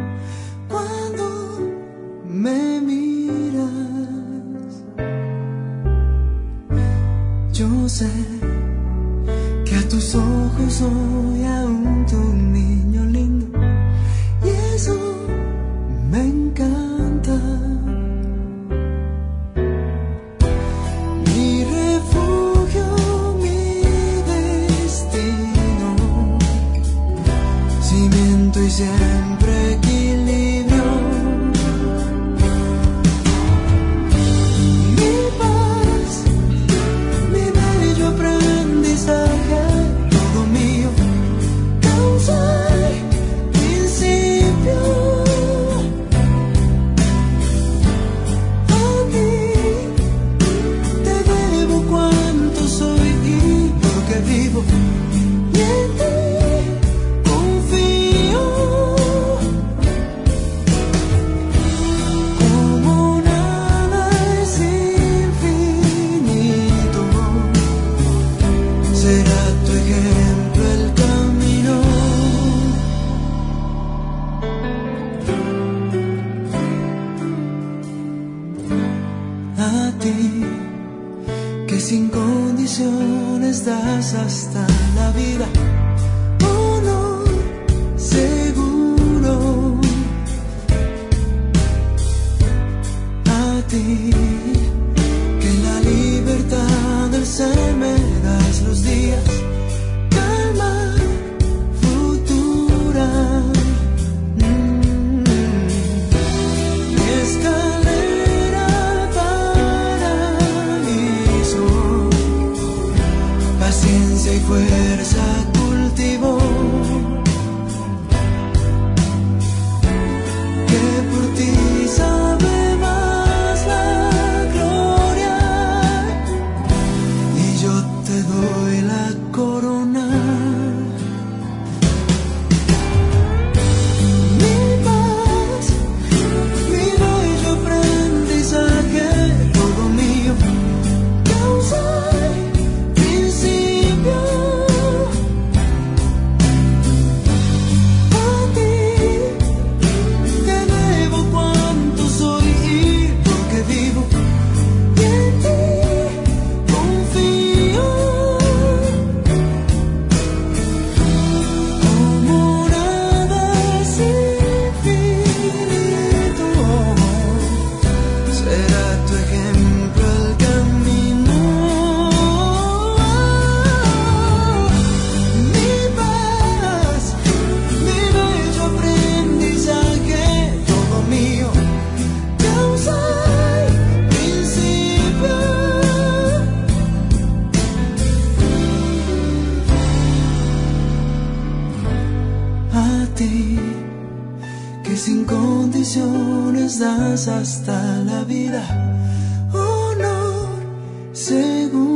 cuando me miras. Yo sé que a tus ojos soy aún tu niño lindo, y eso me encanta. Mi refugio, mi destino, cimiento y siempre equilibrio. Mi paz, mi bello aprendizaje, todo mío, causa y principio. A ti te debo cuánto soy y por qué vivo, y en ti confío. Como nada es infinito, será tu ejemplo el camino. A ti que sin condiciones das hasta la vida, honor seguro. A ti que en la libertad del ser me das los días, calma futura. Mi escalera al paraíso, paciencia y fuerza cultivo, que por ti sabe más la gloria, y yo te doy la corona. Mi paz, mi bello aprendizaje, todo mío, causa y principio. A ti te debo cuánto soy y por qué vivo, y en ti confío. Como nada es infinito, será tu ejemplo el camino. Mi paz, mi bello aprendizaje, todo mío, causa y principio. A ti que sin condiciones das hasta la vida, honor seguro.